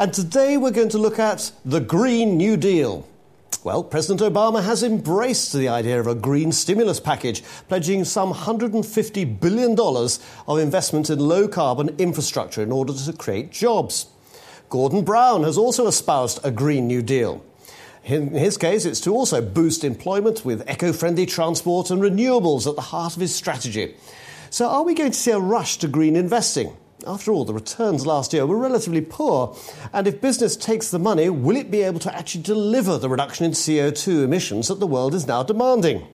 And today we're going to look at the Green New Deal. Well, President Obama has embraced the idea of a green stimulus package, pledging some $150 billion of investment in low-carbon infrastructure in order to create jobs. Gordon Brown has also espoused a Green New Deal. In his case, it's to also boost employment with eco-friendly transport and renewables at the heart of his strategy. So are we going to see a rush to green investing? After all, the returns last year were relatively poor. And if business takes the money, will it be able to actually deliver the reduction in CO2 emissions that the world is now demanding?